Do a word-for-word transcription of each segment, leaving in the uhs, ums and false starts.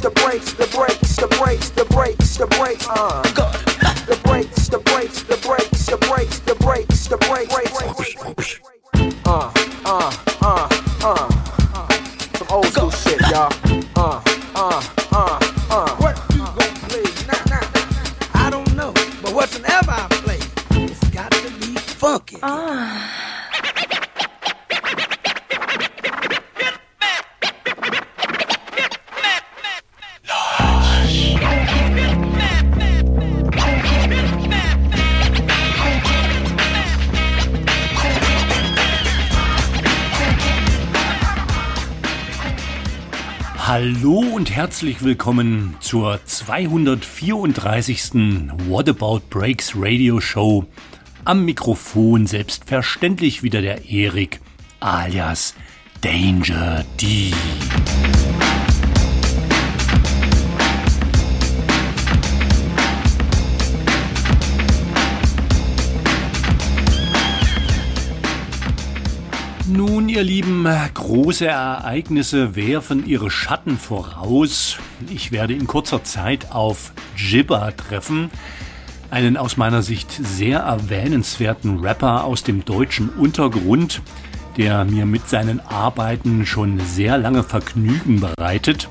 the brakes, the brakes, the brakes, the brakes, the brakes, uh. The brakes, the brakes, the brakes, the brakes, the brakes, the brakes. Uh, uh, uh, uh. Some old school shit, y'all. Uh, uh, uh, uh. What you gon' play now? I don't know, but whatsoever I play, it's got to be funky. Ah. Hallo und herzlich willkommen zur zweihundertvierunddreißigsten What About Breaks Radio Show. Am Mikrofon selbstverständlich wieder der Erik alias Danger D. Nun, ihr Lieben, große Ereignisse werfen ihre Schatten voraus. Ich werde in kurzer Zeit auf Jibba treffen, einen aus meiner Sicht sehr erwähnenswerten Rapper aus dem deutschen Untergrund, der mir mit seinen Arbeiten schon sehr lange Vergnügen bereitet.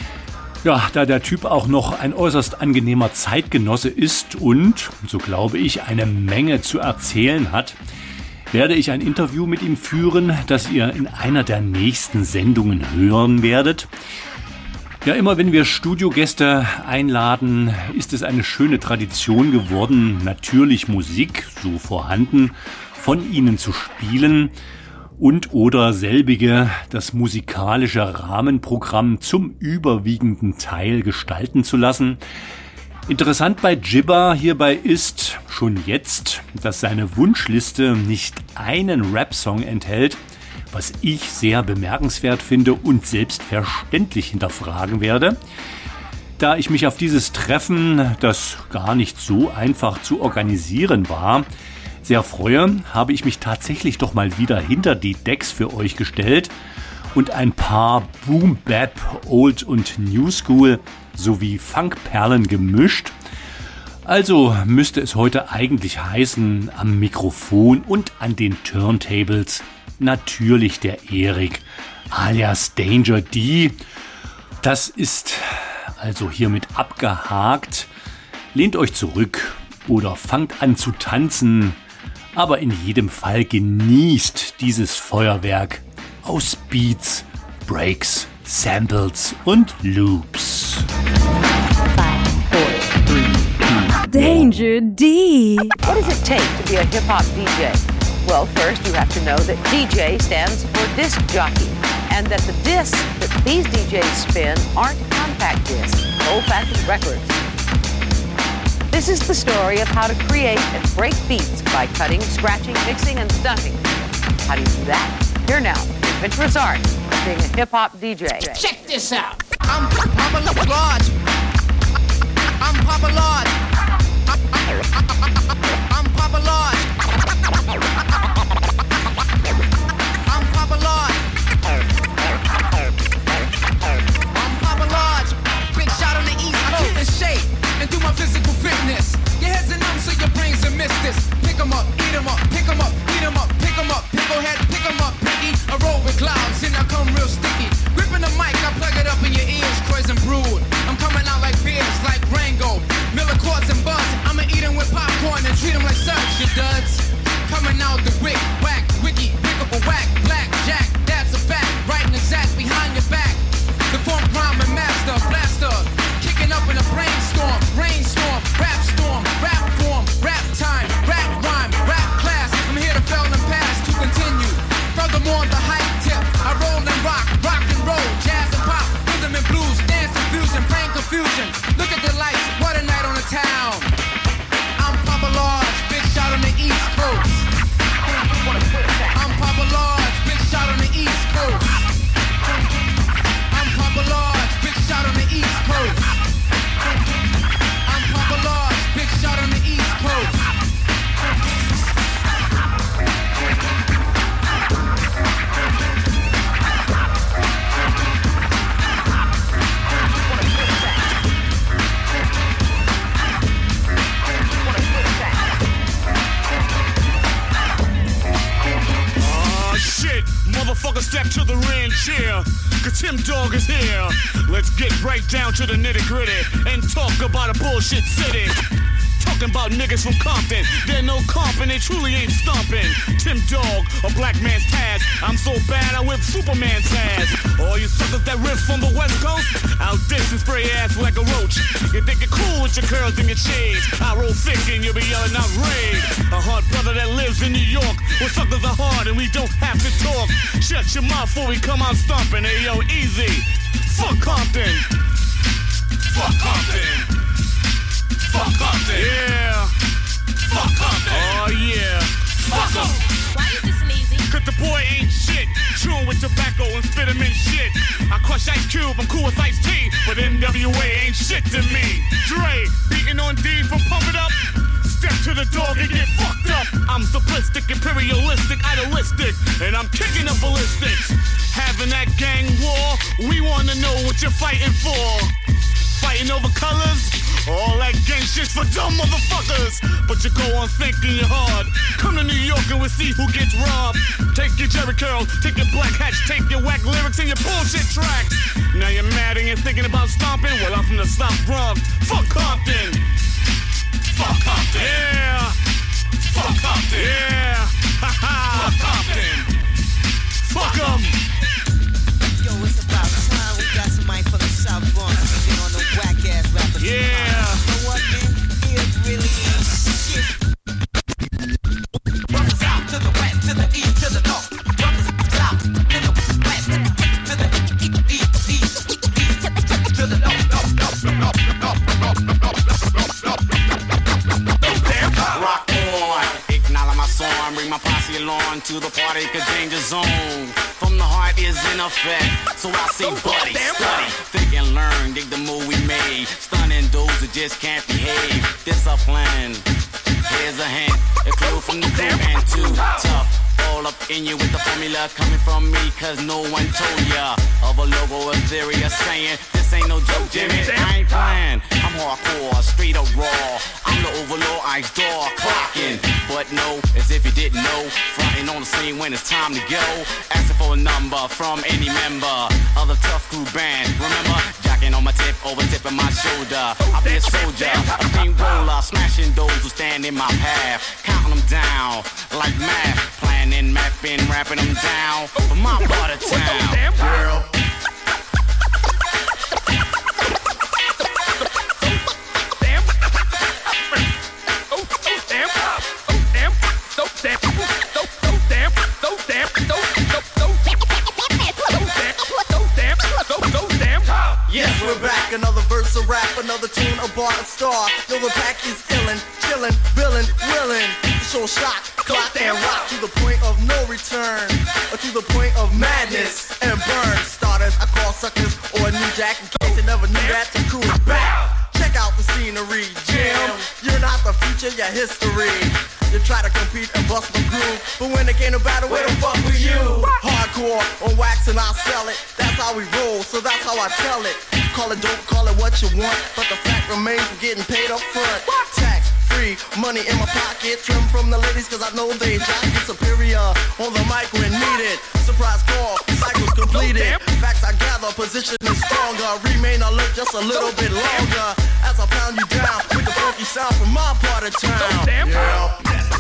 Ja, da der Typ auch noch ein äußerst angenehmer Zeitgenosse ist und, so glaube ich, eine Menge zu erzählen hat, werde ich ein Interview mit ihm führen, das ihr in einer der nächsten Sendungen hören werdet. Ja, immer wenn wir Studiogäste einladen, ist es eine schöne Tradition geworden, natürlich Musik, so vorhanden, von ihnen zu spielen und oder selbige das musikalische Rahmenprogramm zum überwiegenden Teil gestalten zu lassen. Interessant bei Jibba hierbei ist schon jetzt, dass seine Wunschliste nicht einen Rap-Song enthält, was ich sehr bemerkenswert finde und selbstverständlich hinterfragen werde. Da ich mich auf dieses Treffen, das gar nicht so einfach zu organisieren war, sehr freue, habe ich mich tatsächlich doch mal wieder hinter die Decks für euch gestellt und ein paar Boom Bap, Old und New School sowie Funkperlen gemischt. Also müsste es heute eigentlich heißen, am Mikrofon und an den Turntables natürlich der Erik alias Danger D. Das ist also hiermit abgehakt. Lehnt euch zurück oder fangt an zu tanzen, aber in jedem Fall genießt dieses Feuerwerk aus Beats, Breaks, Samples und Loops. Five, four, three, two, Danger D. What does it take to be a hip-hop D J? Well, first you have to know that D J stands for disc jockey, and that the discs that these D Js spin aren't compact discs, old-fashioned records. This is the story of how to create and break beats by cutting, scratching, mixing, and stunting. How do you do that? Here now, the adventurous art of being a hip-hop D J. Check this out. I'm Papa Lodge. I'm Papa Lodge. I'm Papa Lodge. I'm Papa Lodge. I'm Papa Lodge. Big shot on the east. I keep in shape and do my physical fitness. Your head's a numb, so your brains are miss this. Pick 'em up, eat 'em up, pick 'em up, eat 'em up, pick 'em up, picklehead, pick 'em up, piggy. I roll with clouds and I come real sticky. Gripping the mic, I plug it up in your ears, crazy and brood. I'm coming out like beers, like Rango, Miller Quartz and Buzz. I'ma eat 'em with popcorn and treat 'em like such, you duds. Brother, step to the rear and cheer, cause Tim Dog is here. Let's get right down to the nitty gritty and talk about a bullshit city. Talking about niggas from Compton, they're no comp and they truly ain't stomping. Tim Dog, a black man's Taz. I'm so bad I whip Superman's ass. All you suckers that riff from the West Coast, I'll diss and spray ass like a roach. You think you're cool with your curls and your shades, I roll thick and you'll be yelling out raid. A hard brother that lives in New York, where suckers are hard and we don't have to talk. Shut your mouth before we come out stomping. Hey yo, easy. Fuck Compton. Fuck Compton. Fuck Compton. Yeah. Fuck Compton. Oh yeah. Fuck em. Why you dissing easy? Cause the boy ain't shit. Chewing with tobacco and spit him in shit. I crush Ice Cube, I'm cool with Ice T, but N W A ain't shit to me. Dre, beating on D from Pump It Up. Step to the dog and get fucked up. I'm simplistic, imperialistic, idealistic, and I'm kicking up ballistics. Having that gang war, we wanna know what you're fighting for. Fighting over colors? All that gang shit's for dumb motherfuckers. But you go on thinking you're hard. Come to New York and we'll see who gets robbed. Take your Jerry curl, take your black hats, take your whack lyrics and your bullshit tracks. Now you're mad and you're thinking about stomping? Well, I'm from the South Bronx. Fuck Compton. Fuck Compton. Yeah. Fuck Compton. Yeah. Ha ha. Fuck Compton. Fuck 'em. Yo, it's about time we got somebody from the South Bronx speaking on the whack ass rappers. Yeah. You know what, man? It really ain't shit. Brothers out to the west, to the east, to the north. Brothers south to the west, to the east, east, east, east, to the north, north, north, north, north, north, north, north. Rock on, acknowledge my song, bring my posse along to the party, cause danger zone. From the heart is in effect, so I say buddy, study, think and learn, dig the move we made. Stunning dudes who just can't behave. Discipline, here's a hint, a clue from the crew and too tough. All up in you with the formula coming from me, cause no one told ya of a logo of theory of saying this ain't no joke, Jimmy. I ain't playing, I'm hardcore, straight up raw. I'm the overlord, ice door, clocking. But no, as if you didn't know, fronting on the scene when it's time to go. Asking for a number from any member of the Tough Crew band. Remember, jocking on my tip, over tipping my shoulder. I'll be a soldier, a pink roller, smashing those who stand in my path, counting them down like math, planning, mapping, rapping them down for my part of town. Girl. Yes, we're back, another verse of rap, another tune, a bar, a star. Yo, the pack is illin', chillin', billin', willin'. So shock, clock, and rock to the point of no return, or to the point of madness and burn. Starters, I call suckers, or a new jack, in case you never knew that, the crew is back. Check out the scenery, Jim. You're not the future, you're history. You try to compete and bust my groove, but when it came to battle, where the fuck were you? Hardcore on wax and I'll sell it. That's how we roll, so that's how I tell it. Call it dope, call it what you want, but the fact remains we're getting paid up front. Tax free, money in my pocket, trim from the ladies cause I know they jock it superior on the mic when needed. Surprise call, cycles completed. Facts I gather, position is stronger. Remain alert just a little bit longer as I pound you down with the funky sound from my part of town. Yeah.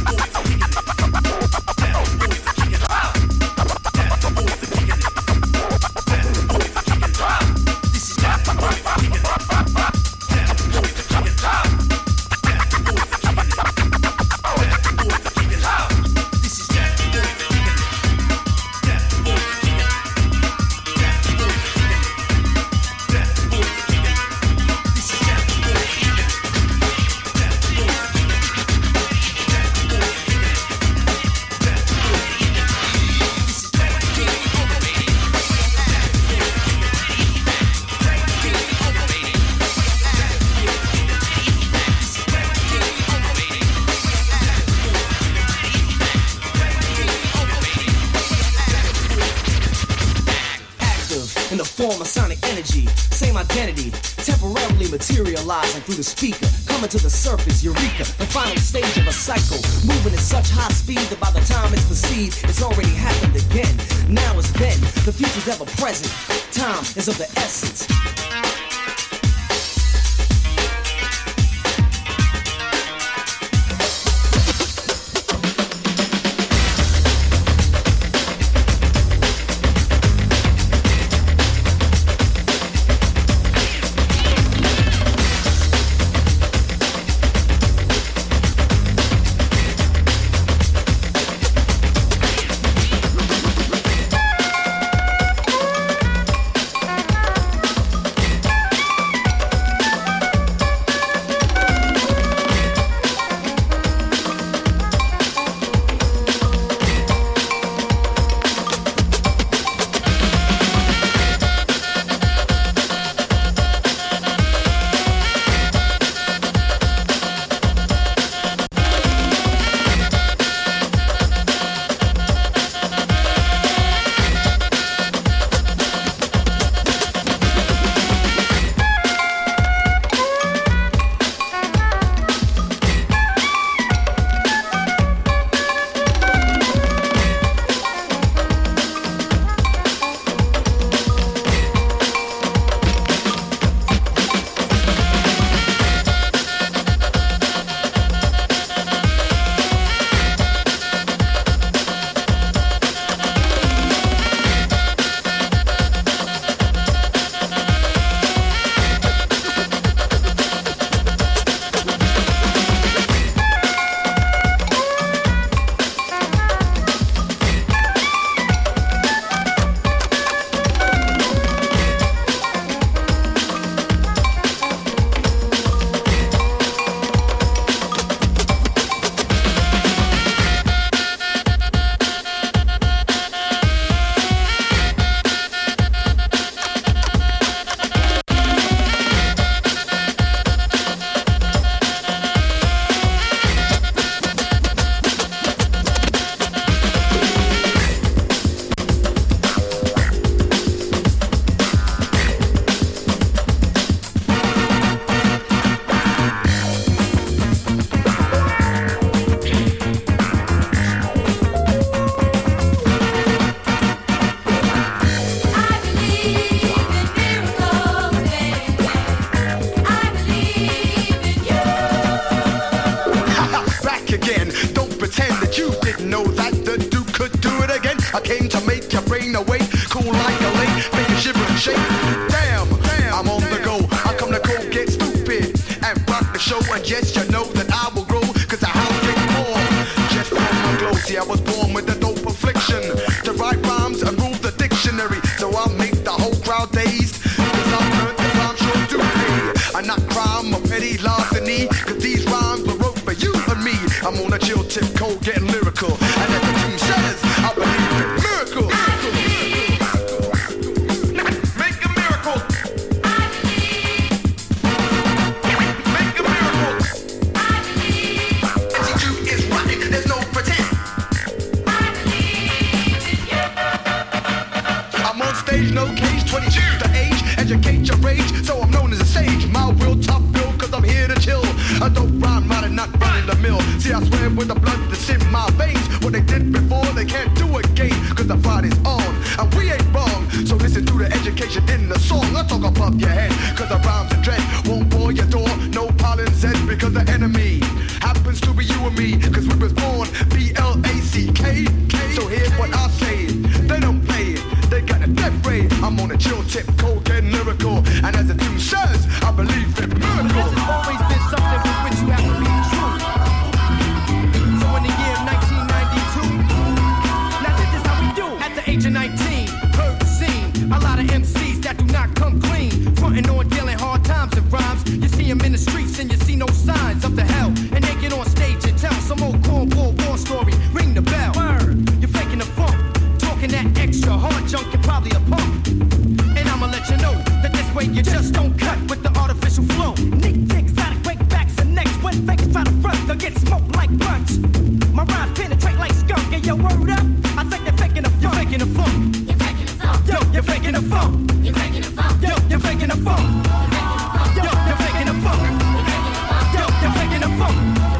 Materializing through the speaker, coming to the surface, eureka, the final stage of a cycle, moving at such high speed that by the time it's perceived, it's already happened again. now is then. The future's ever present. Time is of the essence.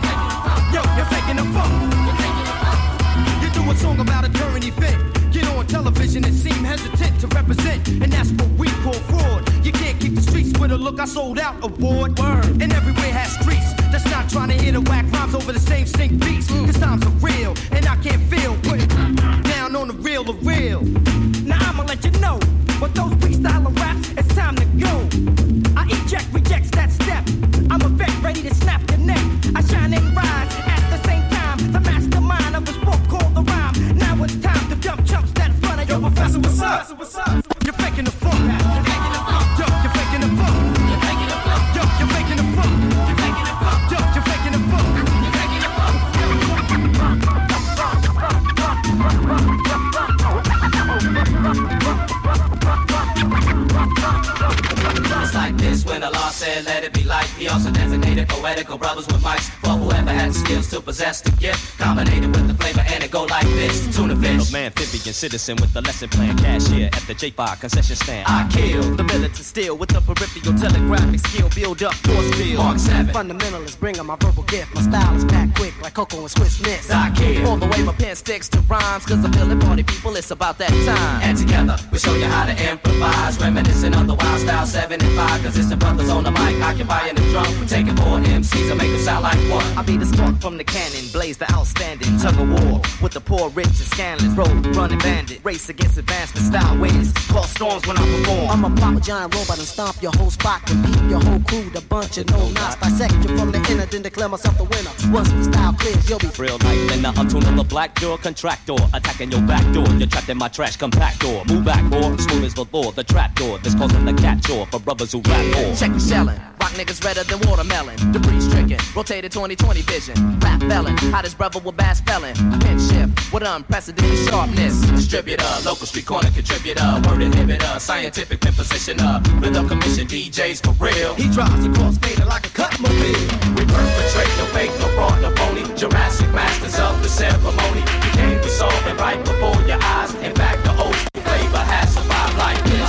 Yo, you're faking the funk. You do a song about a current event. Get on television and seem hesitant to represent, and that's what we call fraud. You can't keep the streets with a look I sold out award. Word. And everywhere has streets that's not trying to hear the whack rhymes over the same stink beats. Mm. Cause times are real, and I can't feel put down on the real, the real. Now I'ma let you know, but those freestyler raps, it's time to go. I eject, rejects that step. I'm a vet ready to snap your neck. I shine and rise at the same time. The mastermind of this book called the rhyme. Now it's time to dump chumps that front of your professor. What's up? What's up? You're faking the funk. You're faking the funk. Yo, you're faking the funk. You're faking the funk. Yo, you're faking the funk. You're faking the funk. Yo, you're faking the funk. You're faking the funk. It's like this when the law said let it be light. He also designated poetical brothers with mics for whoever had the skills to possess the gift, combinated with the flavor, and it go like this. Tuna fish, man, amphibian citizen with the lesson plan, cashier at the J five concession stand. I kill the militant steel with the peripheral telegraphic skill. Build up force field. Mark seven. Fundamentalist, bringing my verbal gift. My style is packed quick like cocoa and Swiss Miss. I kill all the way my pen sticks to rhymes, cause I'm feeling party people, it's about that time. And together we show you how to improvise, reminiscing of the wild style seven and five. Cause it's the brothers on the mic occupying the drum. We're taking four M Cs and make them sound like one. I be the spark from the cannon, blaze the outstanding tug of war with the poor, rich, and scandalous. Road running bandit, race against advancement style ways. Call storms when I perform. I'm a pop a giant robot and stomp your whole spot. Compete your whole crew, the bunch of no knots. Dissect you from the inner, then declare myself the winner. Once the style clears, you'll be real night. Then I'm tuning the black door contractor, attacking your back door. You're trapped in my trash compactor. Move back, boy. Smooth as the law, the trap door. This causing the cat chore for brothers who rap more. Check the shellin', rock niggas redder than watermelon. Debris stricken, rotated twenty twenty vision. Rap felon, hottest brother with bass felon. Pinch shift with unprecedented sharpness. Distributor, local street corner contributor, word inhibitor, scientific compositioner, rhythm commission D Js for real. He drives a cross fader like a cut mobile. We perpetrate no fake, no fraud, no phony. Jurassic masters of the ceremony. You can't be solving right before your eyes. In fact, the old school flavor has survived like this.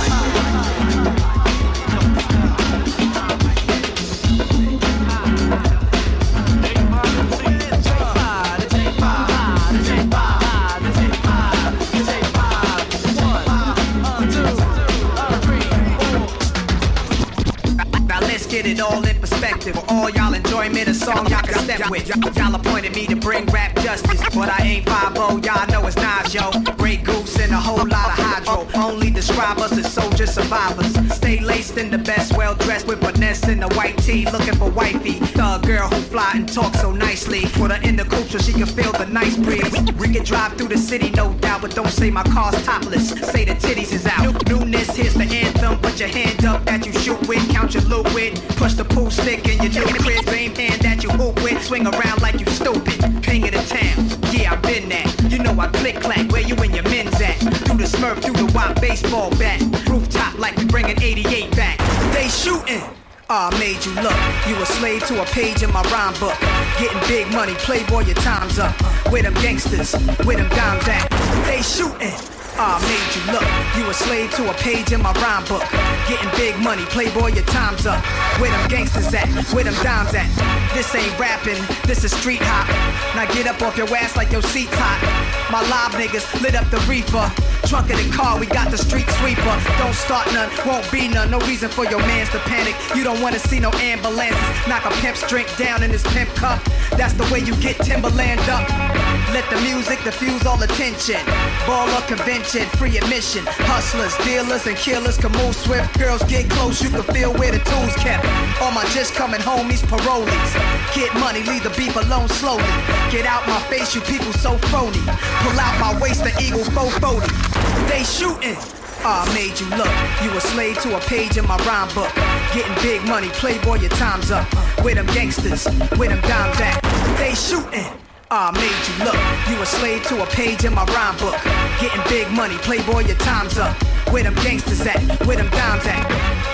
Get it all in perspective. For all y'all enjoyment, a song y'all can step with. Y'all appointed me to bring rap justice, but I ain't five oh, y'all know it's Nas, yo. Grey Goose and a whole lot of hydro. Only describe us as soldier survivors. Stay laced in the best, well dressed with finesse in the white tee, looking for wifey. Thug girl who fly and talk so nicely. Put her in the coupe so she can feel the nice breeze. We can drive through the city, no doubt, but don't say my car's topless. Say the titties is out. New, newness, here's the anthem. Put your hand up that you shoot with, count your loot with. Push the pool stick in your new crib, same hand that you hoop with. Swing around like you stupid. King of the town, yeah, I've been that. You know I click clack, where you and your men's at? Through the Smurf, through the wild baseball bat. Rooftop like we bringing eighty-eight back. They shooting. Ah, I made you look. You a slave to a page in my rhyme book. Getting big money, playboy, your time's up. Where them gangsters, where them dimes at? They shooting. Ah, I made you look. You a slave to a page in my rhyme book. Getting big money, playboy, your time's up. Where them gangsters at? Where them dimes at? This ain't rapping, this is street hop. Now get up off your ass like your seat's hot. My live niggas lit up the reefer. Trunk of the car, we got the street sweeper. Don't start none, won't be none. No reason for your mans to panic. You don't wanna see no ambulances. Knock a pimp's drink down in his pimp cup. That's the way you get Timberland up. Let the music diffuse all attention. Baller convention, free admission. Hustlers, dealers, and killers can move swift. Girls get close, you can feel where the tools kept. All my just coming homies, parolees. Get money, leave the beef alone slowly. Get out my face, you people so phony. Pull out my waist, the eagle four forty. They shooting. Ah, I made you look. You a slave to a page in my rhyme book. Getting big money, playboy, your time's up. Where them gangsters, where them dimes at? They shooting. Ah, I made you look. You a slave to a page in my rhyme book. Getting big money, playboy, your time's up. Where them gangsters at? Where them dimes at?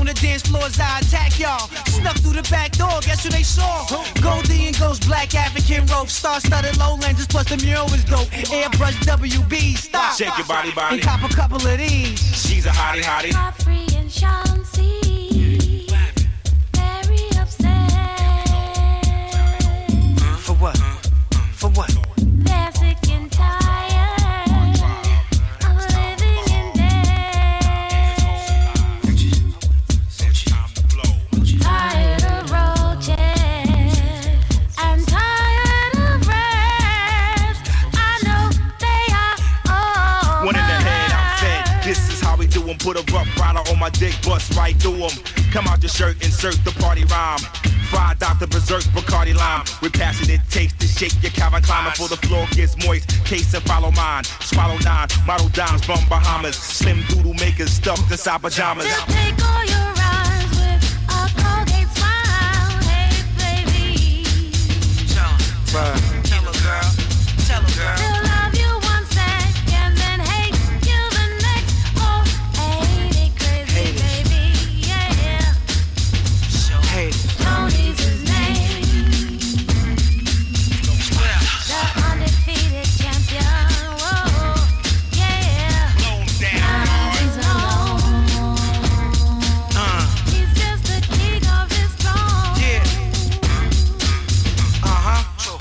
on the dance floor as I attack y'all. Snuck through the back door, guess who they saw? Goldie and Ghost, Black African rope, star-studded lowlanders, plus the mural was dope. Airbrush W B, stop. Shake your body, body. And cop a couple of these. She's a hottie, hottie. Capri and Chauncey, very upset. For what? For what? They're sick and tired of living in debt. Tired of roaches and tired of rats. I know they are all One in the head, I'm fed. This is how we do 'em. Put a rough rider on my dick, bust right through 'em. Come out your shirt, insert the party rhyme. Fried Doctor Berserk, Bacardi Lime. With passionate taste to shake your Calvin Klein before the floor gets moist. Case and follow mine. Swallow nine, model dimes from Bahamas. Slim doodle makers stuffed inside pajamas. They'll take all your rhymes with a Colgate smile. Hey, baby. Bruh. Tell a girl. Tell a girl. They'll love you one second, then hate you the next. Oh, ain't it crazy, baby? Yeah. Hey. Tony's his name. The undefeated champion. Whoa, yeah. Now he's alone. Uh. He's just the king of his throne. Yeah. Uh-huh.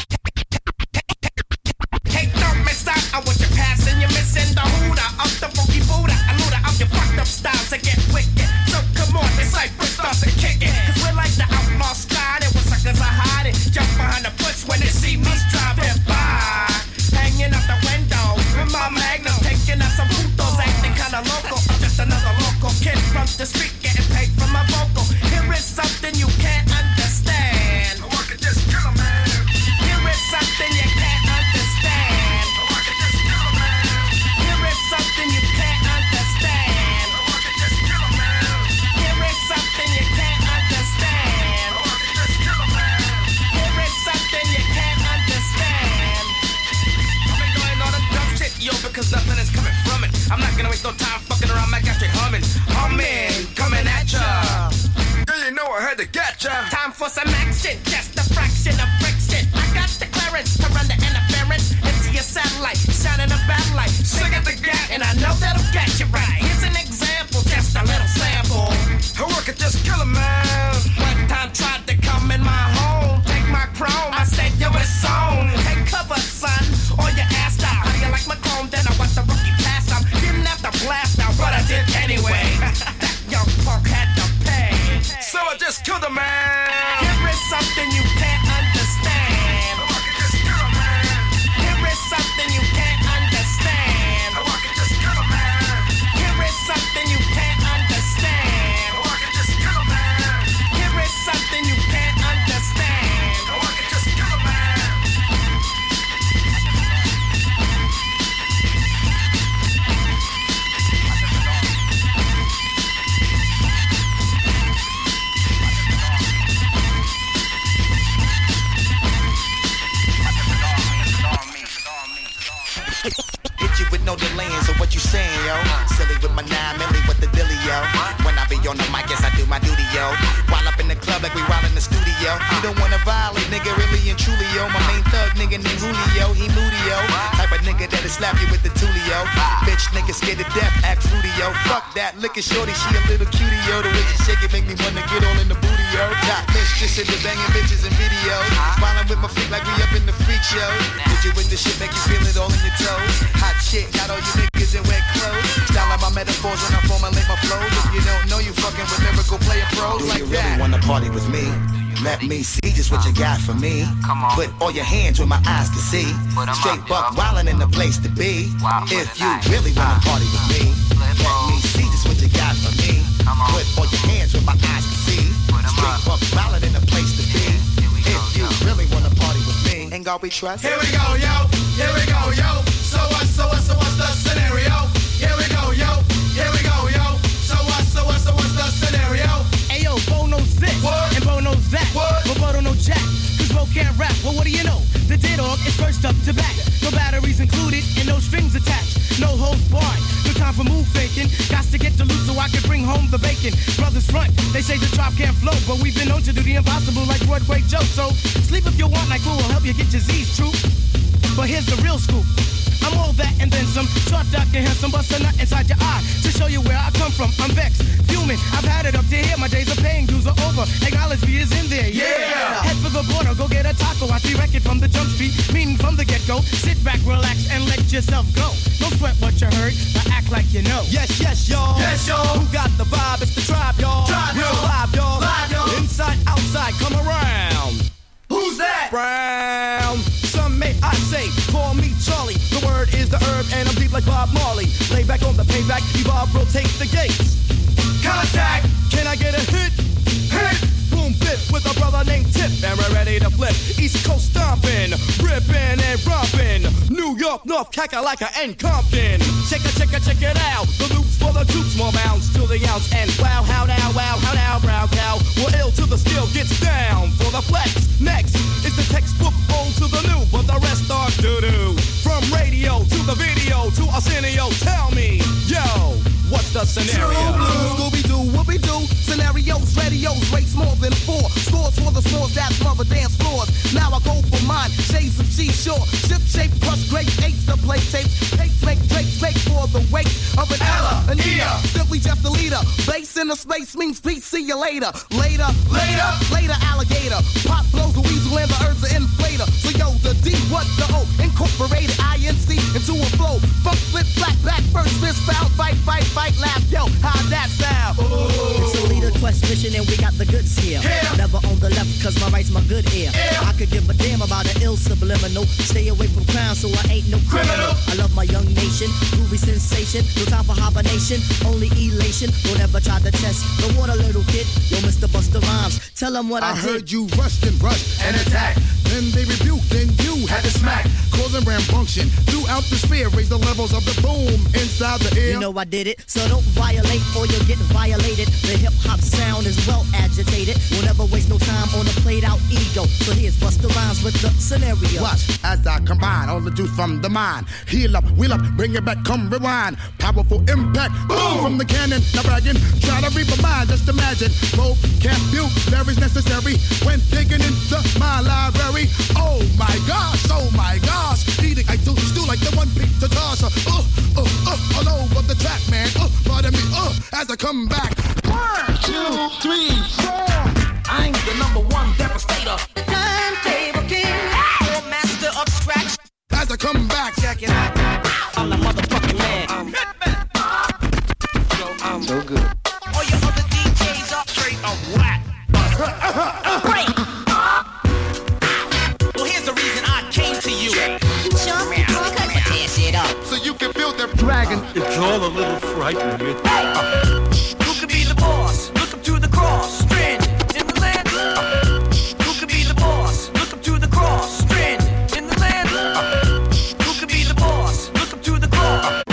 Hey, don't miss out on what you're passing. You're missing the hooter of the funky Buddha. A looter of your fucked up styles that get wicked. So come on, it's like we're starts to kick it. Cause we're like the outlaw squad. And we're suckers are hiding. Jump behind the bush when they see me driving by. Hanging out the window with my magnum. Taking out some putos, acting kinda local. I'm just another local kid from the street getting paid for my vocal. Here is something you can't understand. I work at this killer man. Here is something you can't understand. I work at this killer man. Here is something you can't understand. I work at this killer man. Here is something you can't understand. I work at this killer man. Here is something you can't understand. I've been doing all the dumb shit, yo, because nothing is coming from it. I'm not gonna waste no time fucking around, my got straight humming. Humming, coming at ya. Yeah, you know I had to get ya. Time for some action, just a fraction of friction. I got the clearance to run the interference into your satellite, shining a bad light. Sing at the gap, and I know that'll get you right. Here's an example, just a little sample. I work at this killer man. One time tried to come in my home, take my chrome. I said, yo, it's on. Take cover, son, or your ass down. How do you like my chrome? Then I watched the rookie pass out. Didn't have to blast out, but I did anyway. That young punk had to pay. So I just killed a man. Here is something you can't understand. I work at this killer man. Here is something you can't understand. I work at this killer man. Here is something you can't understand. I work at this killer man. Here is something you can't understand. I work at this killer man. Hit you with no delaying, so what you saying, yo? Silly with my nine milli with the dilly, yo. When I be on the mic, yes, I do my duty, yo. While up in the club like we while in the studio. You don't wanna violate, nigga, really and truly, yo. My main thug nigga named Julio, he moody, yo. Type of nigga that'll slap you with the tulio. Bitch nigga scared to death, act fruity, yo. Fuck that, look at shorty, she a little cutie, yo. The way she shake it make me wanna get all in the booty, yo. Top mistress in the banging bitches and videos. Smiling with my feet like we up in the freak show. Hit you with the shit, make you feel it all in your toes. Hot shit, got all you niggas in wet clothes. Style like my metaphors when I formulate my flows. If you don't know, you fucking with lyrical player pros like that. Do you really wanna party with me? Let me see just what you got for me. Put all your hands where my eyes can see. Straight buck wildin' in the place to be. If you really wanna party with me, let me see just what you got for me. Put all your hands where my eyes can see. Straight buck wildin' in the place to be. If you really wanna party with me, ain't God we trust. Here we go, yo. Here we go, yo. So what, so what, so what's the scenario? Here we go, yo. Here we go, yo. So what, so what, so what's the scenario? Ayo, Bo knows this, what? And Bo knows that, what? But Bo don't know jack, cause Bo can't rap. Well, what do you know? The D-Dog is first up to bat. No batteries included and no strings attached. No holds barred, no time for move faking. Got to get the loot so I I could bring home the bacon. Brothers front, they say the drop can't flow, but we've been known to do the impossible like Broadway Joe. So sleep if you want, like cool will help you get your Z's true. But here's the real scoop. I'm all that and then some. Short, dark, and handsome, bust a nut inside your eye to show you where I come from. I'm vexed, fuming. I've had it up to here. My days of paying dues are over. Acknowledge me is in there. Yeah. Head for the border, go get a taco. I see wreck it from the jump street, meaning from the get go. Sit back, relax, and let yourself go. Don't sweat what you heard, but act like you know. Yes, yes, y'all. Yes, y'all. Who got the vibe? It's the tribe, y'all. Tribe, Real y'all. live, y'all. Live, y'all. Inside, outside, come around. Who's that? Brown. Some may I say, call me Charlie. The word is the herb, and I'm deep like Bob Marley. Lay back on the payback, evolve, rotate the gates. Contact. Can I get a hit? Hit. Boom, bip with a brother named Tip, and we're ready to flip. East Coast stomping, ripping and romping. New York, North, Kakalaka, and Compton. Check it, check it, check it out. The loops for the troops, more bounds to the ounce. And wow, how now, wow, how now, brown cow. We're ill till the skill gets down for the flex. Next is the textbook old to the new, but the rest are doo-doo. From radio to the video to Arsenio, tell me, yo, what's the scenario? True blue, Scooby-Doo, whoopie-doo. Scenarios, radios, rates more than four. Scores for the scores, that's mother dance floors. Now I go for mine, shades of seashore. Ship shape, crush grapes, eights to play tapes. Tapes make drapes, fake for the weight of an Ella, an Ea. Simply just a leader. Base in the space means peace, see you later. Later, later, later alligator. Pop blows a weasel and the herbs are inflator. So yo, the D, what the O? Incorporated I N C into a flow. Funk, flip, flat, back, first, fist, foul, fight, fight, fight, laugh. Yo, how'd that sound? Ooh. It's a leader quest mission and we got the goods here. Yeah. Never on the left cause my right's my good ear. Yeah. I could give a damn about an ill subliminal. Stay away from crime so I ain't no criminal. I love my young nation, groovy sensation. No time for hibernation, only elation. Don't ever try to test the water, little kid. Yo, Mister Busta Rhymes, tell them what I, I did. heard you rushed and rushed and attack. Then they rebuked, then you Had to smack. causing rambunctious throughout the sphere. Raise the levels of the boom inside the air. You know I did it, so don't violate or you'll get violated. The hip hop sound is well agitated. We'll never waste no time on a played out ego. So here's Busta Rhymes with the scenario. Watch as I combine all the juice from the mind. Heal up, wheel up, bring it back, come rewind. Powerful impact, boom from the cannon. Now bragging, try to reap a mind. Just imagine, vocabulary is necessary when digging into my library. Oh my gosh, oh my gosh. Eating, I do stew like the one pick to toss. Uh, uh, uh, all over the track, man. Uh, pardon me, uh, as I come back. One, two, three, four. I'm the number one devastator. Turntable king, or master of scratch. As I come back, check it out. I'm the motherfucking man. I'm Hitman. Yo, I'm so good. All your other D Js are straight up whack. Break. Well, here's the reason I came to you. Jump, cut my ass shit up. So you can build that dragon. It's all a little frightening. Who could be the boss? Look up to the cross, stranded in the land. Who could be the boss? Look up to the cross, stranded in the land. Who could be the boss? Look up to the cross.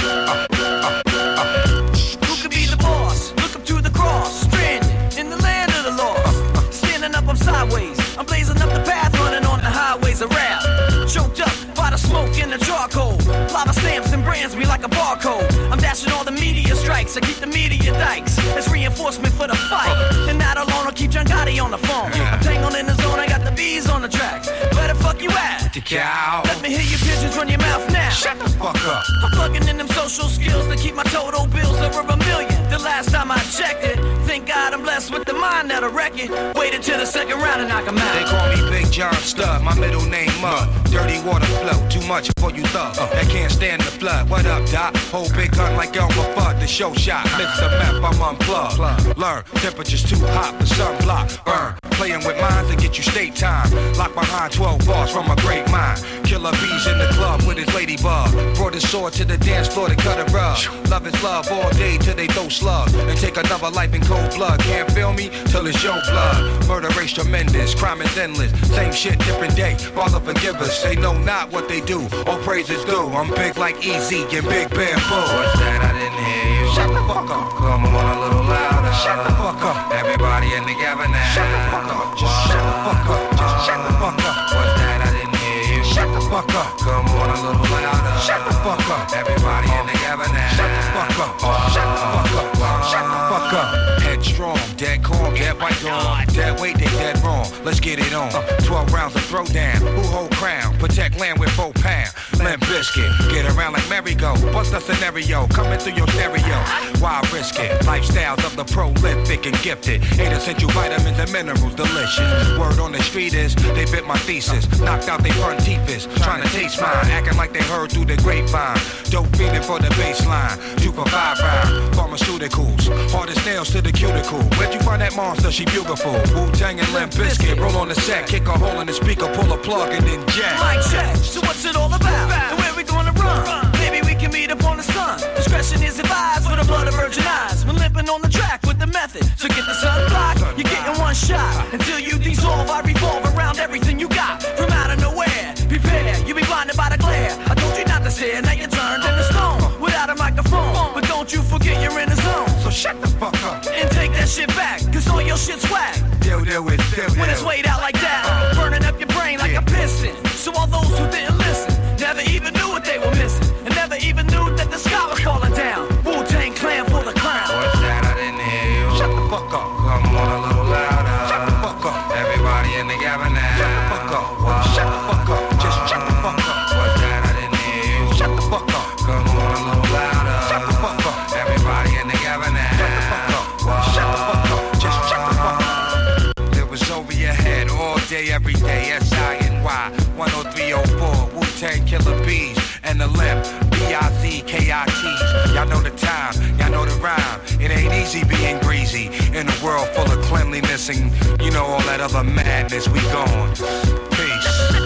Who could be the boss? Look up to the cross, stranded in the land of the lost. Standing up, I'm sideways. I'm blazing up the path, running on the highways of rap. Choked up by the smoke and the charcoal. Lava stamps and brands me like a barcode. I'm dashing all the media strikes. I keep the media dikes. It's reinforcement for the fight. And not alone, I'll keep John Gotti on the phone. I'm tangled in the zone, I got the bees on the track. Where the fuck you at? the cow. Let me hear your pigeons run your mouth now. Shut the fuck up. I'm plugging in them social skills to keep my total bills over a million. The last time I checked it, thank God I'm blessed with the mind that'll wreck it. Wait until the second round and knock 'em out. They call me Big John Stud, my middle name Mud. Dirty water flow, too much for you thug. Uh, that can't stand the flood. What up, Doc? Hold big gun like Elmer Fudd, the show shot. Mix the map, I'm unplugged. Learn, temperature's too hot for sunblock. Burn, playing with minds to get you state time. Locked behind twelve bars from a great mind. Killer bees in the club with his ladybug. Brought his sword to the dance floor to cut a rug. Love is love all day till they throw slugs. And take another life in cold blood. Can't feel me till it's your blood. Murder race tremendous, crime is endless. Same shit, different day. Father forgive us, they know not what they do. All praise is due. I'm big like Easy and Big Bamboo. What's that? I didn't hear you. Shut the fuck up. Come on a little louder. Shut the fuck up. Everybody in together now. Shut the fuck up. Just shut the fuck up. Just shut the fuck up. What's that? I didn't hear you. Shut the fuck up. Come on a little louder. Shut the fuck up. Everybody in together now. Shut the fuck up. Shut the fuck up. Shut the fuck up. fuck up. Headstrong, dead calm, dead white dog. Dead weight, they dead wrong. Let's get it on. Twelve rounds of throwdown. Who hold crown? Protect land with four pound. Limp Biscuit. Get around like merry-go. Bust a scenario. Coming through your stereo. Why risk it? Lifestyles of the prolific and gifted. Eight essential vitamins and minerals. Delicious. Word on the street is they bit my thesis. Knocked out they front teeth is. Trying to taste mine. Acting like they heard through the grapevine. Dope feeling for the baseline. Two for five round. Pharmaceuticals. Hard as nails to the cuticle. Where'd you find that monster? She beautiful. Wu-Tang and Limp Bizkit. Roll on the set. Kick a hole in the speaker. Pull a plug and then jack. Mic check. So what's it all about? And where we gonna run? Maybe we can meet up on the sun. Discretion is advised for the blood of virgin eyes. We're limping on the track with the method. So get the sun block. You're getting one shot. Until you dissolve, I revolve around everything you got. From out of nowhere. Prepare. You be blinded by the glare. I told you not to stare. Now you're turned into stone. Without a microphone. But don't you forget you're in the zone. So shut the fuck up. And take that shit back. Cause all your shit's whack. Deal, deal with, deal, deal. When it's weighed out like that. Burning up your brain like a piston. So all those who didn't listen never even knew what they were missing. And never even knew that the sky was falling down. Wu-Tang Clan for the crown. What's that? I didn't hear you. Shut the fuck up. Come on a little louder. Shut the fuck up. Everybody in the cabin now. Shut the fuck up. Wow. Shut the fuck up. Just shut the fuck up. What's that? I didn't hear you. Shut the fuck up. Come on a little louder. Shut the fuck up. Everybody in the cabin now. Shut the fuck up. Wow. Shut the fuck up. Just shut the fuck up. It was over your head all day, every day. S I N Y one oh three oh four. Wu-Tang Killer Bees and the Limp. B I Z K I Ts. Y'all know the time. Y'all know the rhyme. It ain't easy being greasy in a world full of cleanliness and you know all that other madness. We gone. Peace.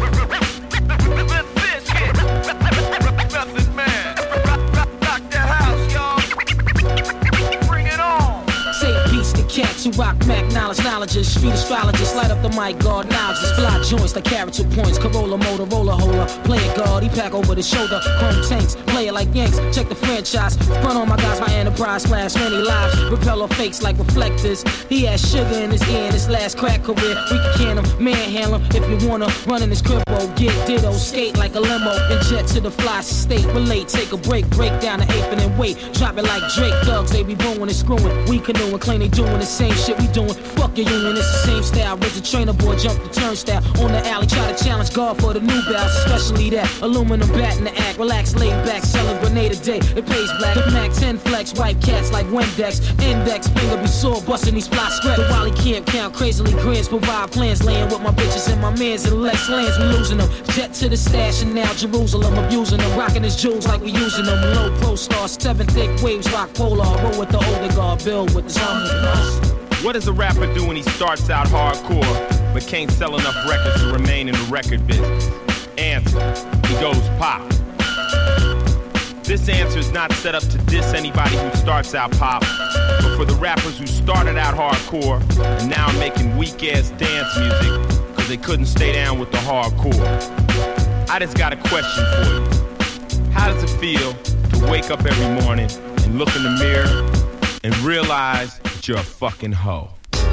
Cats who rock Mac knowledge, knowledges, street astrologists, light up the mic, guard knowledges, fly joints like character points, Corolla, Motorola, hola, play it guard, he pack over the shoulder, chrome tanks, play it like Yanks, check the franchise, front on my guys, my enterprise, flash many lives, repeller fakes like reflectors, he has sugar in his ear in his last crack career, we can can him, manhandle him, if you wanna, run in his cribbo, get ditto, skate like a limo, and jet to the fly state, relate, take a break, break down the eighth and then wait, drop it like Drake, thugs, they be booing and screwing, we canoeing, claim they doing the same shit we doing. Fuck your union, it's the same style. Raise a trainer boy, jump the turnstile. On the alley, try to challenge God for the new bounce. Especially that aluminum bat in the act. Relax, laid back, selling grenade a day. It pays black. The Mac ten flex, wipe cats like Windex. Index, finger be sore, busting these fly script. The Wally can't count, crazily grins, provide plans. Laying with my bitches and my mans and Lex lands, we losing them. Jet to the stash and now Jerusalem, abusing them. Rocking his jewels like we using them. Low pro star, seven thick waves, rock polar. Roll with the older guard, build with the summer. What does a rapper do when he starts out hardcore, but can't sell enough records to remain in the record business? Answer, he goes pop. This answer is not set up to diss anybody who starts out pop, but for the rappers who started out hardcore and now are making weak-ass dance music because they couldn't stay down with the hardcore. I just got a question for you. How does it feel to wake up every morning and look in the mirror and realize that you're a fucking hoe?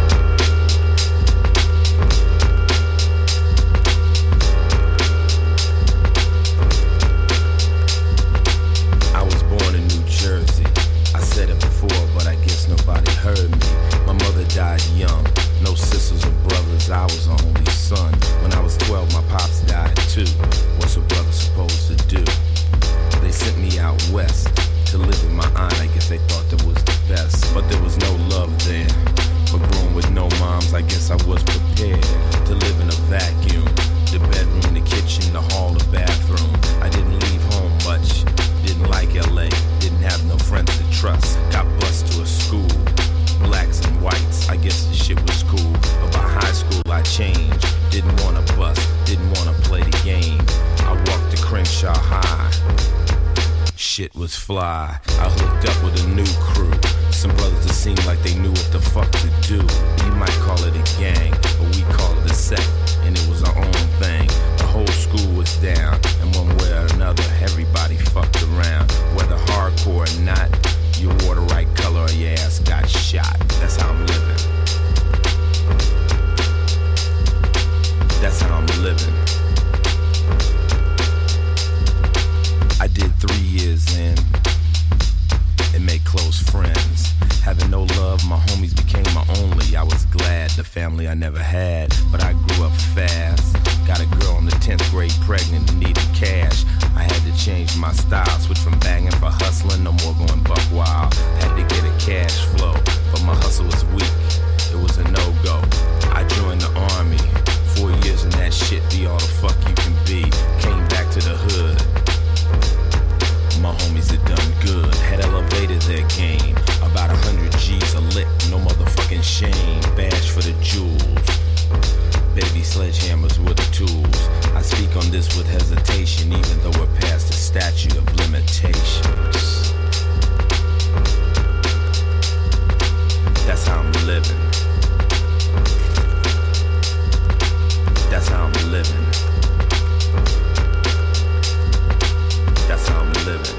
I was born in New Jersey. I said it before, but I guess nobody heard me. My mother died young. No sisters or brothers, I was the only son. When I was twelve, my pops died too. What's a brother supposed to do? They sent me out west to live with my aunt. I guess they thought that was the best, but there was no love there. But growing with no moms, I guess I was prepared to live in a vacuum. The bedroom, the kitchen, the hall, the bathroom. I didn't leave home much, didn't like L A, didn't have no friends to trust. Got bused to a school, blacks and whites, I guess the shit was cool. But by high school I changed, didn't wanna bust, didn't wanna play the game. I walked to Crenshaw High, shit was fly. I hooked up with a new crew, some brothers that seemed like they knew what the fuck to do. You might call it a gang, but we call it a sect, and it was our own thing. The whole school was down, and one way or another, everybody fucked around. Whether hardcore or not, you wore the right color or your ass got shot. That's how I'm living. That's how I'm living. I did three years in and made close friends. Having no love the family I never had, but I grew up fast. Got a girl in the tenth grade pregnant and needed cash. I had to change my style, switch from banging for hustling, no more going buck wild. Had to get a cash flow, but my hustle was weak. It was a no-go. I joined the army. Four years in that shit, be all the fuck you can be. Came back to the hood. My homies had done good, had elevated their game. About a hundred G's a lick, no motherfucking shame. Badge for the jewels. Baby sledgehammers were the tools. I speak on this with hesitation, even though we're past the statute of limitations. That's how I'm living. That's how I'm living. That's how I'm living.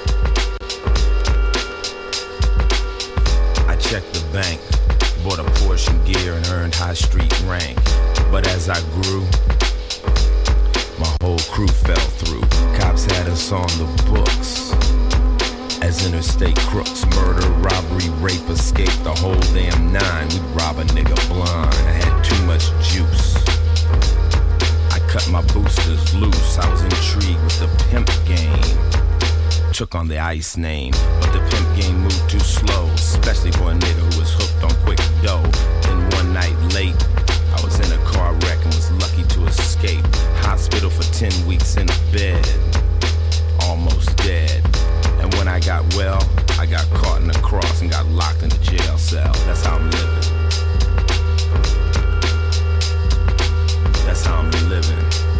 I checked the bank, bought a Porsche and gear and earned high street rank. But as I grew, my whole crew fell through. Cops had us on the books as interstate crooks. Murder, robbery, rape, escape, the whole damn nine. We'd rob a nigga blind. I had too much juice. I cut my boosters loose. I was intrigued with the pimp game. Took on the ice name, but the pimp game moved too slow, especially for a nigga who was hooked on quick dough. Then one night late, I was in a car wreck and was lucky to escape. Hospital for ten weeks in a bed, almost dead. And when I got well, I got caught in the cross and got locked in the jail cell. That's how I'm living. That's how I'm living.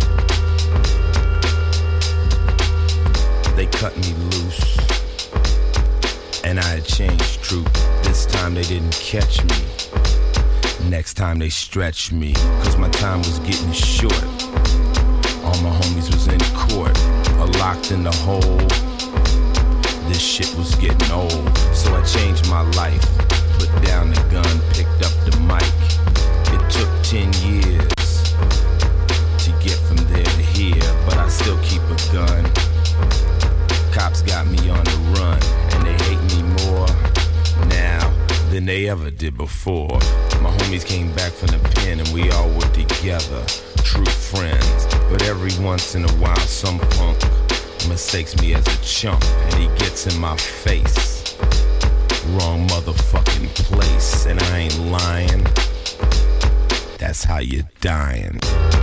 They cut me loose, and I had changed troop. This time they didn't catch me. Next time they stretched me, cause my time was getting short. All my homies was in court, or locked in the hole. This shit was getting old, so I changed my life. Put down the gun, picked up the mic. It took ten years to get from there to here, but I still keep a gun. Cops got me on the run, and they hate me more now than they ever did before. My homies came back from the pen, and we all were together, true friends. But every once in a while, some punk mistakes me as a chump, and he gets in my face. Wrong motherfucking place, and I ain't lying. That's how you're dying.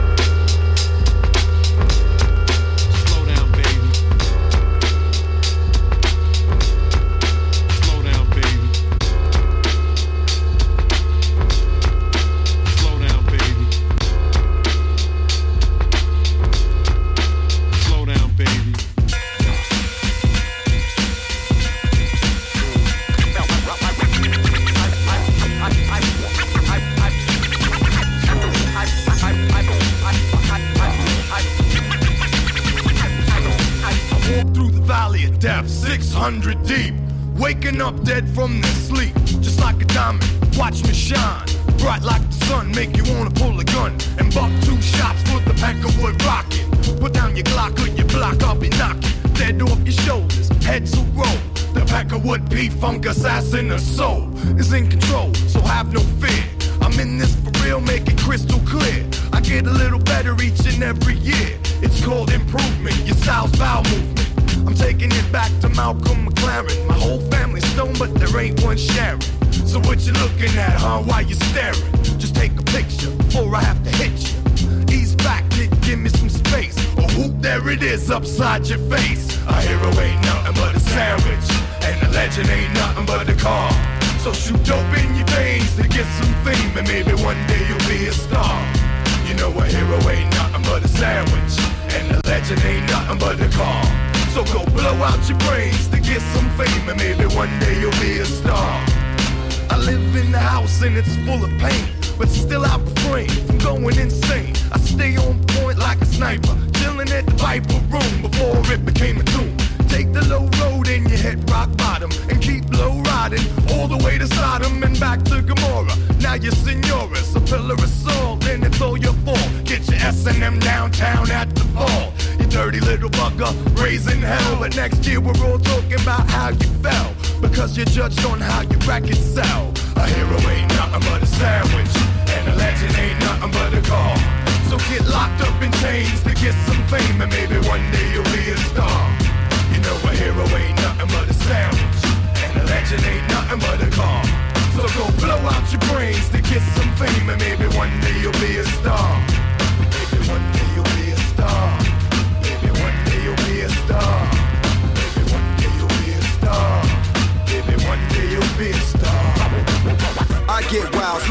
Death, six hundred deep, waking up dead from their sleep, just like a diamond, watch me shine, bright like the sun, make you wanna pull a gun, and buck two shots for the pack of wood rockin', put down your Glock or your block, I'll be knocking, dead off your shoulders, heads will roll, the pack of wood P-Funk assassin, the soul, is in control, so have no fear, I'm in this for real, make it crystal clear, I get a little better each and every year, it's called improvement, your style's bowel movement, I'm taking it back to Malcolm McLaren. My whole family's stoned, but there ain't one sharing. So what you looking at, huh? Why you staring? Just take a picture before I have to hit you. Ease back, kid, give me some space. Or whoop, there it is upside your face. A hero ain't nothing but a sandwich, and a legend ain't nothing but a car. So shoot dope in your veins to get some fame, and maybe one day you'll be a star. You know a hero ain't nothing but a sandwich, and a legend ain't nothing but a car. So go blow out your brains to get some fame, and maybe one day you'll be a star. I live in the house and it's full of pain, but still I refrain from going insane. I stay on point like a sniper, chilling at the Viper room before it became a tomb. Take the low road and you hit rock bottom, and keep low riding all the way to Sodom and back to Gomorrah. Now you're senoras, a pillar of salt, and it's all your fault. Get your S and M downtown at the fall. You dirty little bugger, raising hell. But next year we're all talking about how you fell, because you're judged on how your records sell. A hero ain't nothing but a sandwich,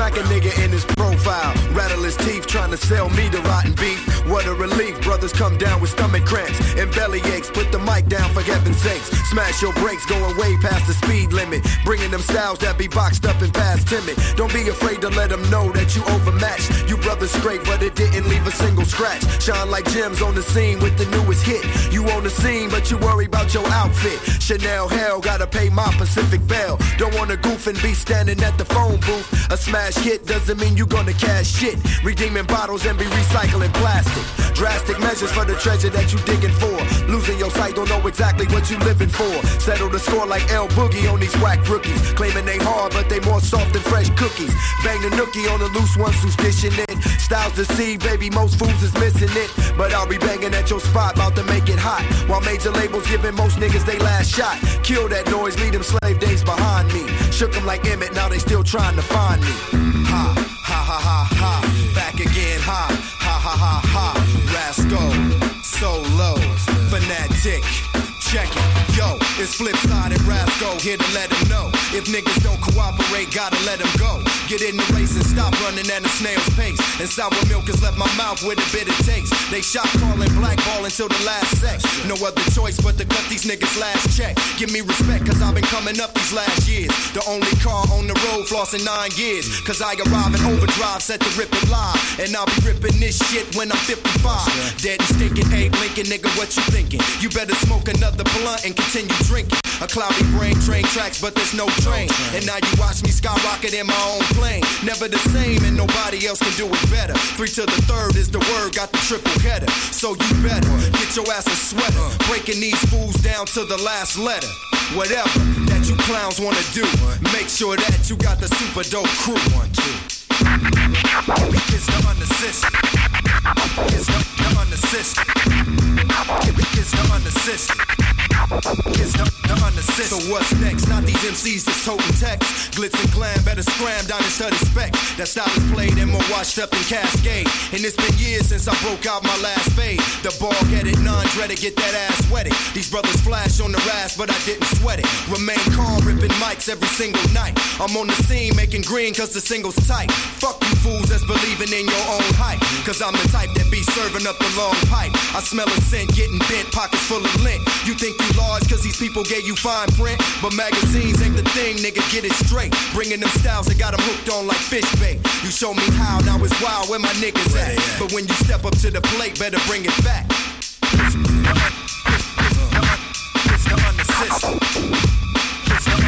smack a nigga in his profile. Rattle his teeth trying to sell me the rotten beef. What a relief, brothers come down with stomach cramps and belly aches. Put the mic down for heaven's sakes. Smash your brakes going way past the speed limit. Bringing them styles that be boxed up and past timid. Don't be afraid to let them know that you overmatched. You brothers great, but it didn't leave a single scratch. Shine like gems on the scene with the newest hit. You on the scene, but you worry about your outfit. Chanel hell, gotta pay my Pacific Bell. Don't wanna goof and be standing at the phone booth. A smash hit doesn't mean you gonna cash shit. Redeeming bottles and be recycling plastic. Drastic measures for the treasure that you digging for. Losing your sight, don't know exactly what you living for. Settle the score like El Boogie on these whack rookies. Claiming they hard, but they more soft than fresh cookies. Bang the nookie on the loose ones who's dishing it. Styles to see, baby, most fools is missing it. But I'll be banging at your spot, about to make it hot. While major labels giving most niggas they last shot. Kill that noise, leave them slave days behind me. Shook them like Emmett, now they still trying to find me. Ha, ha, ha, ha, ha. Back again, ha, ha, ha, ha, ha. Rascal, solo, fanatic. Check it, yo, it's Flipside and Rascal here to let them know. If niggas don't cooperate, gotta let them go. Get in the race and stop running at a snail's pace. And sour milk has left my mouth with a bitter taste. They shot calling blackball until the last sex. No other choice but to cut these niggas last check. Give me respect cause I've been coming up these last years. The only car on the road flossing nine years. Cause I arrive in overdrive, set to rip it live. And I'll be ripping this shit when I'm fifty-five. Dead and stinking, Abe Lincoln, nigga, what you thinking? You better smoke another blunt and continue drinking. A cloudy brain, train tracks, but there's no train. And now you watch me skyrocket in my own plane. Never the same and nobody else can do it better. Three to the third is the word, got the triple header. So you better get your ass a sweater. Breaking these fools down to the last letter. Whatever that you clowns wanna do, make sure that you got the super dope crew. One, two. It's the unassisted. It's the, the unassisted. It's the unassisted. It's the, the unassisted. So what's next? Not these M Cs that's toting text. Glitz and glam, better scram down and study spec. That style is played and more washed up in Cascade. And it's been years since I broke out my last fade. The ball-headed, non-dreaded, get that ass wetted. These brothers flash on the rasp, but I didn't sweat it. Remain calm, ripping mics every single night. I'm on the scene making green cause the single's tight. Fuck you fools that's believing in your own hype. Cause I'm the type that be serving up the long pipe. I smell a scent, getting bent, pockets full of lint. You think you large cause these people gave you fine print. But magazines ain't the thing, nigga, get it straight. Bringing them styles that got them hooked on like fish bait. You show me how, now it's wild, where my niggas at? But when you step up to the plate, better bring it back. It's the unassisted. It's the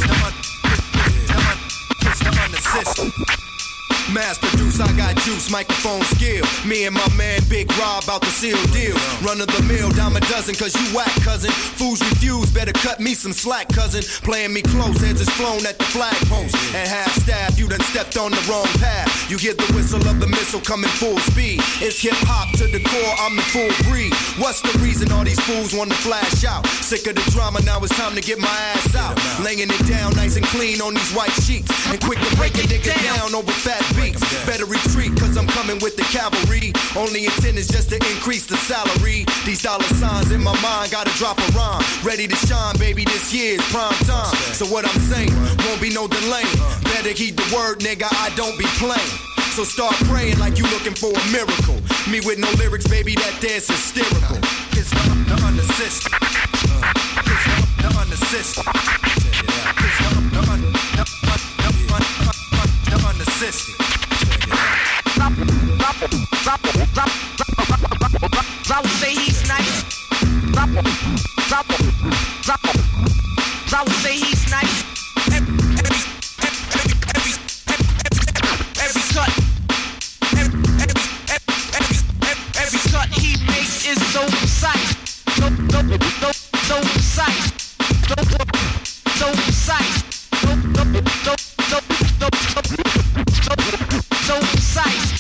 unassisted. Mass produce, I got juice, microphone skill. Me and my man Big Rob out the seal deals. Run of the mill, dime a dozen, cause you whack, cousin. Fools refuse, better cut me some slack, cousin. Playing me close, heads is flown at the flag post. At half staff, you done stepped on the wrong path. You hear the whistle of the missile coming full speed. It's hip hop to the core, I'm the full breed. What's the reason all these fools wanna flash out? Sick of the drama, now it's time to get my ass out. Laying it down nice and clean on these white sheets. And quick to break a nigga down over fat beats. Better retreat, cause I'm coming with the cavalry. Only intent is just to increase the salary. These dollar signs in my mind, gotta drop a rhyme. Ready to shine, baby, this year's prime time. So what I'm saying, won't be no delay. Better heed the word, nigga, I don't be playing. So start praying like you looking for a miracle. Me with no lyrics, baby, that dance hysterical. It's the, the unassisted. It's the, the unassisted. It's the, the, un, the, un, the, un, the unassisted. Raul say he's nice. Raul say he's nice. Every, every, every, every cut, every, every, every, every cut he makes is so precise, so, so, so, so precise, so, so precise, so, so, so, so, so, so, so precise.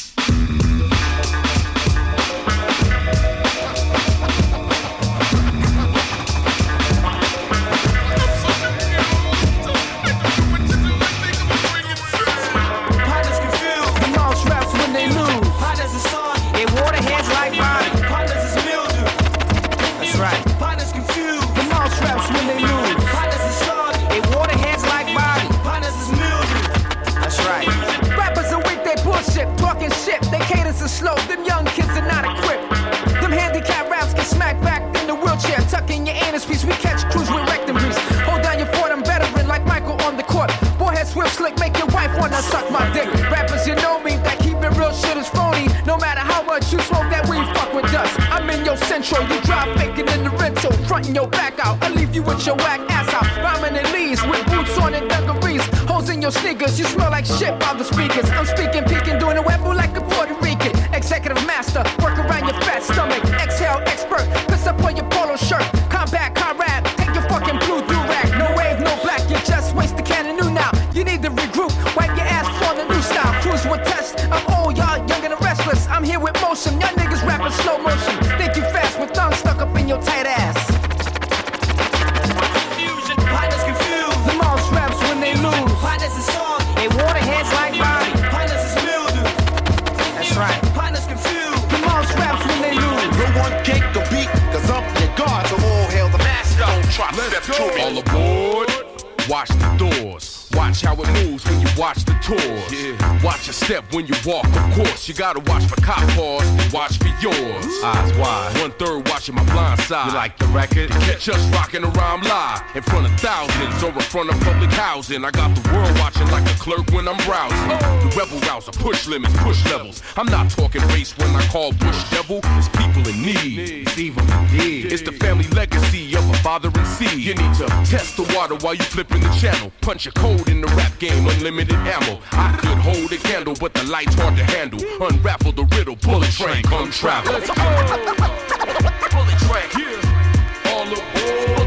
niggas, you know me, that keep it real shit is phony. No matter how much you smoke that weed, fuck with us. I'm in your central, you drive faking in the rental, fronting your back out. I leave you with your whack ass out. Rhyming in leaves with boots on and dungarees. Holes in your sneakers, you smell like shit by the speakers. I'm speaking, peeking, doing a webble like a Puerto Rican. Executive master, work around your fat stomach. Exhale, expert, piss up on your polo shirt. Combat, comrade, take your fucking blue do-rag. No wave, no black, you just waste the can of new now. You need to regroup, wipe your ass for the new style. Cruise with test, I'm old, y'all young and restless. I'm here with motion, y'all niggas rapping slow motion. Think you fast with tongue stuck up in your tight ass. Confusion, partners confused. The most raps when they lose. Partners is soggy, they waterheads like Bobby. Partners is mildew. That's right. Partners confused. The most raps when they lose. No one cake the beat, cause up your guard, so all hail the master. Don't try to step to me. All aboard, watch the doors. Watch how it moves when you watch the tours. Yeah. Watch your step when you walk, of course. You gotta watch for cop cars, watch for yours. Eyes wide, one third watching my blind side. You like the record? To catch us rocking a rhyme live in front of thousands or in front of public housing. I got the world watching like a clerk when I'm browsing. The rebel rouser, push limits, push levels. I'm not talking race when I call Bush devil. It's people in need. It's evil indeed. It's the family legacy of a father and seed. You need to test the water while you flipping the channel. Punch your code in the rap game, unlimited ammo. I could hold a candle, but the light's hard to handle. Unravel the riddle, bullet train, come travel. Let's go. Bullet train, yeah. All aboard.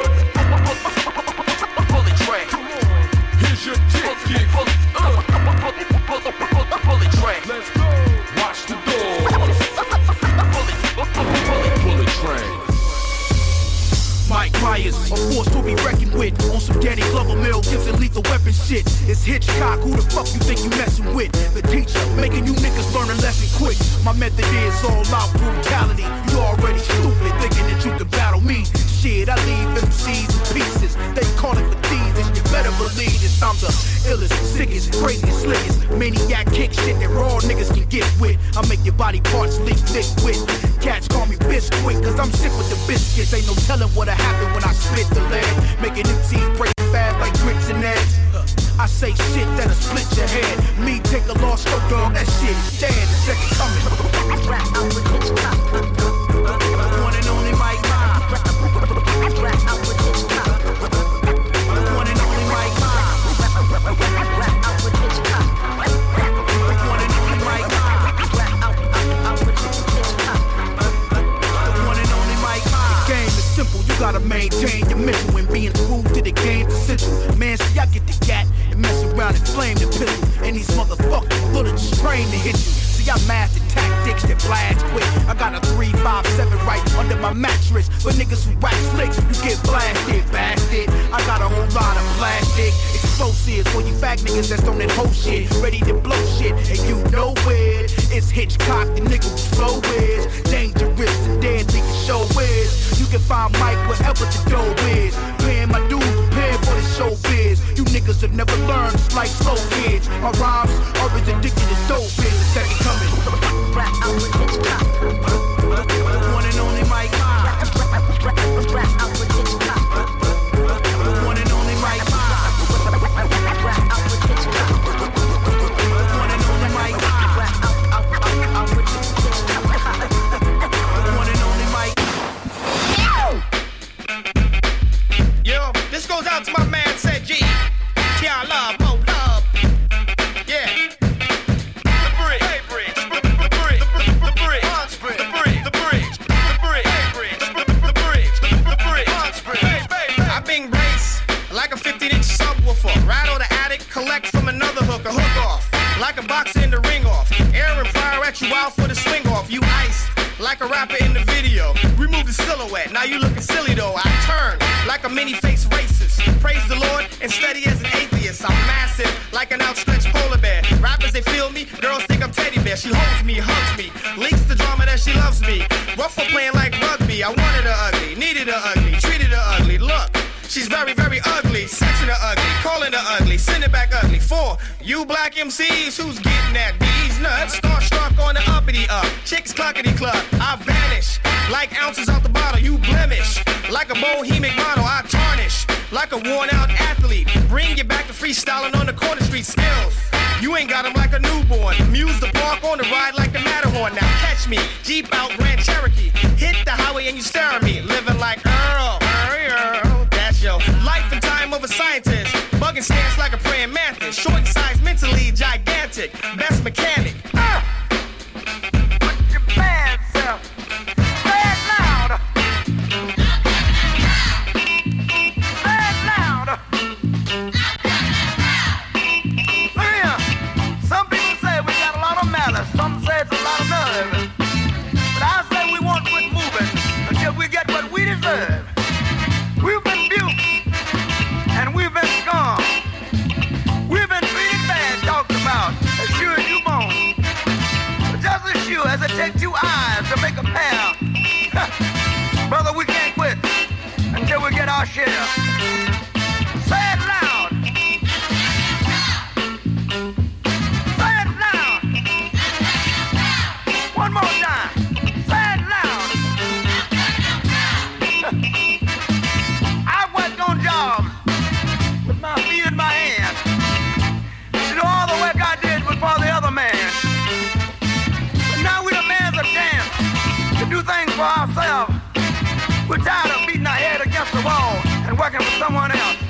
Bullet train. Here's your ticket. Uh. Bullet train. Let's go. Watch the doors. Bullet, bullet, bullet train. Mike Myers, a force to be reckoned with. On some Danny Glover, Mel Gibson, lethal weapon shit. It's Hitchcock, who the fuck you think you messing with? The teacher, making you niggas learn a lesson quick. My method is all out brutality. You already stupid, thinking that you can battle me. Shit, I leave M Cs in pieces. They call it for teasing. You better believe this. I'm the illest, sickest, craziest, slickest maniac kick shit that raw niggas can get with. I make your body parts leak liquid. Cats call me Biscuit, cause I'm sick with the biscuits. Ain't no telling what'll happen when I spit the lead. Making M Cs break fast like grits and eggs. I say shit that'll split your head. Me take a lost go dog, that shit is dead. The second coming. Rap out with Hitchcock. The one and only Mike Myers. Rap out with Hitchcock. The one and only Mike Myers. Rap out with Hitchcock. The one and only Mike Myers. Rap out with Hitchcock. The one and only Mike Myers. The game is simple, you gotta maintain your mental. And being true to the game's essential. Man, see, I get the gat and mess around and flame the pistol. And these motherfuckers bullets trained to hit you. See, I mastered tactics that blast quick. I got a three five seven right under my mattress. For niggas who wax slicks, you get blasted, bastard. I got a whole lot of plastic explosives for you fag niggas that's on that whole shit. Ready to blow shit, and you know it. It's Hitchcock, the nigga whose flow is dangerous, the deadly show is. You can find Mike wherever the dough is. Paying my dues, prepared for the show biz. You niggas have never learned, it's like slow kids. My rhymes are as addicted as dope is. The second coming. Rap out with Hitchcock. The one and only Mike Myers. Rap out with Hitchcock. The one and only Mike Myers. Rap out with Hitchcock. The one and only Mike Myers. Rap out with Hitchcock. The one and only Mike. Yo, this goes out to my man, Said G. T I love, more love. Yeah. The bridge. Hey, bridge. The bridge. The bridge. The bridge. The bridge. The bridge. The bridge. The bridge. The bridge. Hey, baby. I bing race like a fifteen inch subwoofer. Rattle the attic, collect from another hooker. Hook off like a boxer in the ring off. Aaron Pryor at you out for the swing off. You iced like a rapper in the video. Remove the silhouette, now you looking silly though. I turn like a many-faced racist. Praise the Lord and steady as an atheist. I'm massive like an outstretched polar bear. Rappers, they feel me, girls think I'm teddy bear. She holds me, hugs me, leaks the drama that she loves me. Rough for playing like rugby, I wanted her ugly, needed her ugly, treated her ugly. Look, she's very, very ugly, sexing her ugly, calling her ugly, send it back ugly. For you black M Cs, who's getting at these nuts? Starstruck on the uppity up, chicks cluckety cluck. I vanish like ounces out the bottle. You blemish like a bohemic model. I tarnish like a worn out athlete. Bring you back to freestyling on the corner street skills. You ain't got 'em like a newborn. Muse the park on the ride like the Matterhorn. Now catch me, Jeep out Grand Cherokee. Hit the highway and you stare at me. Living like Earl, Earl, Earl. That's your life and time of a scientist. Bugging stance like a praying mantis. Short in size, mentally gigantic. Best mechanic. Uh. Put your bad self. Say it loud. Say it loud. Look here. Some people say we got a lot of malice. Some say it's a lot of nerve. But I say we won't quit moving until we get what we deserve. We've been buked and we've been scum. We've been treated bad, talked about, as sure as you moan. But just as sure as it takes two eyes to make a pair. Brother, we can't quit until we get our share. Say it loud. Say it loud. One more time. Say it loud. I've worked on jobs with my feet in my hands. You know, all the work I did was for the other man. But now we demands a chance to do things for ourselves. We're tired of beating our head against the wall and working for someone else.